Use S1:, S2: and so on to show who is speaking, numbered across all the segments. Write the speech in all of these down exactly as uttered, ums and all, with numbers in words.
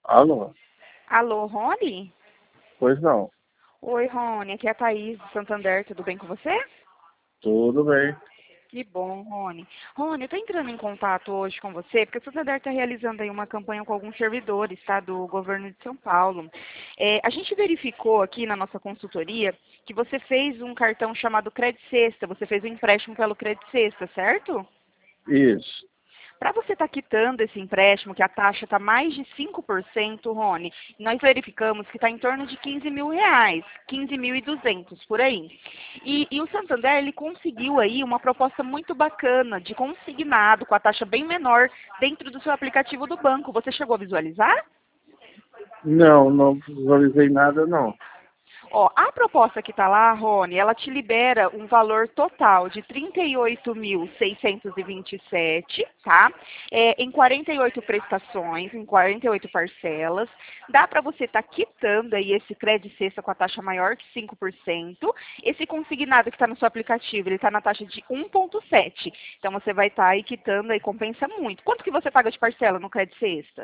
S1: Alô?
S2: Alô, Rony?
S1: Pois não.
S2: Oi, Rony, aqui é a Thaís do Santander, tudo bem com você?
S1: Tudo bem.
S2: Que bom, Rony. Rony, eu estou entrando em contato hoje com você, porque o Santander está realizando aí uma campanha com alguns servidores, tá, do governo de São Paulo. É, a gente verificou aqui na nossa consultoria que você fez um cartão chamado Credit Sexta, você fez um empréstimo pelo Credit Sexta, certo?
S1: Isso.
S2: Para você estar quitando esse empréstimo, que a taxa está mais de cinco por cento, Rony, nós verificamos que está em torno de quinze mil reais, quinze mil e duzentos por aí. E, e o Santander, ele conseguiu aí uma proposta muito bacana de consignado, com a taxa bem menor, dentro do seu aplicativo do banco. Você chegou a visualizar?
S1: Não, não visualizei nada, não.
S2: Ó, a proposta que está lá, Rony, ela te libera um valor total de trinta e oito mil seiscentos e vinte e sete, tá? É, em quarenta e oito prestações, em quarenta e oito parcelas. Dá para você estar tá quitando aí esse crédito sexta com a taxa maior que cinco por cento. Esse consignado que está no seu aplicativo, ele está na taxa de um vírgula sete. Então você vai estar tá aí quitando e compensa muito. Quanto que você paga de parcela no crédito sexta?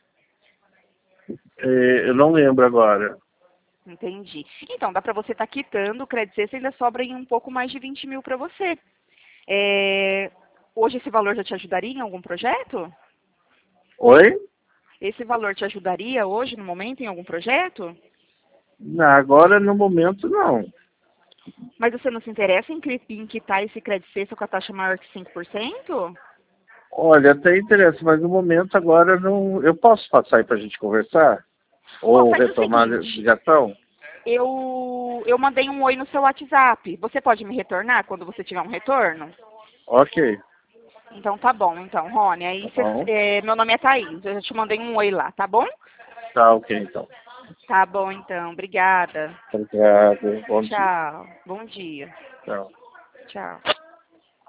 S1: É, eu não lembro agora.
S2: Entendi. Então, dá para você estar tá quitando o crédito sexta, ainda sobra em um pouco mais de vinte mil para você. É, hoje esse valor já te ajudaria em algum projeto?
S1: Oi?
S2: Esse valor te ajudaria hoje, no momento, em algum projeto?
S1: Não, agora, no momento, não.
S2: Mas você não se interessa em, cri- em quitar esse crédito sexta com a taxa maior que cinco por cento?
S1: Olha, até interessa, mas no momento, agora, não. Eu posso passar aí para a gente conversar?
S2: Ó,
S1: Ou
S2: faz o
S1: retomar a
S2: seguinte,
S1: ligação?
S2: eu, eu mandei um oi no seu WhatsApp. Você pode me retornar quando você tiver um retorno?
S1: Ok.
S2: Então tá bom, então, Rony. Aí
S1: Tá
S2: cê-
S1: bom.
S2: é, meu nome é Thaís, eu já te mandei um oi lá, tá bom?
S1: Tá, ok, então.
S2: Tá bom, então. Obrigada.
S1: Obrigado. Bom dia.
S2: Tchau. Bom dia.
S1: Tchau.
S2: Tchau.